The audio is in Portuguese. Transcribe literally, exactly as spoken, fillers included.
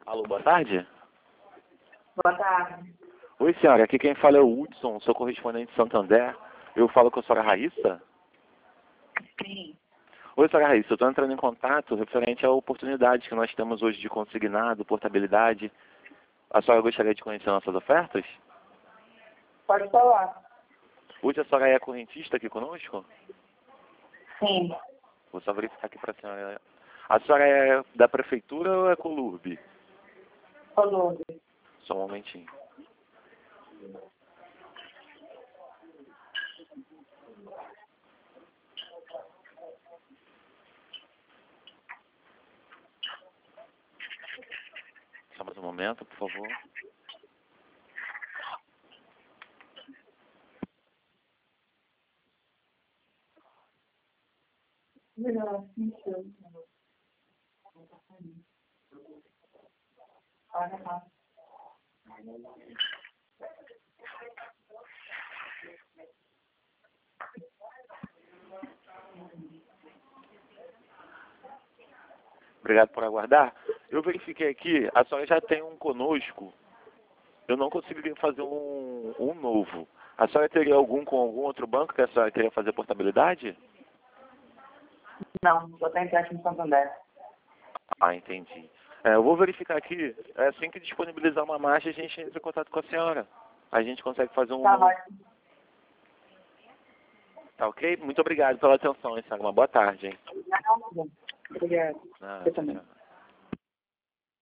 Alô, boa tarde. Boa tarde. Oi, senhora. Aqui quem fala é o Hudson, sou correspondente de Santander. Eu falo com a senhora Raíssa? Sim. Oi, senhora Raíssa. Eu estou entrando em contato referente à oportunidade que nós temos hoje de consignado, portabilidade. A senhora gostaria de conhecer nossas ofertas? Pode falar. Hoje a senhora é correntista aqui conosco? Sim. Vou só verificar aqui para a senhora. A senhora é da prefeitura ou é Colurbe? Colombo. Só um momentinho. Só mais um momento, por favor. Melhor, sim, sim. Olha lá. Obrigado por aguardar. Eu verifiquei aqui, a senhora já tem um conosco. Eu não conseguiria fazer um, um novo. A senhora teria algum com algum outro banco que a senhora queria fazer portabilidade? Não, só tem empréstimo em Santander. Ah, entendi. É, eu vou verificar aqui. É, assim que disponibilizar uma marcha, a gente entra em contato com a senhora. A gente consegue fazer um Tá novo. ótimo. Tá ok? Muito obrigado pela atenção, hein, senhora. Uma boa tarde, hein? Não, obrigada. Ah, Você também. tchau.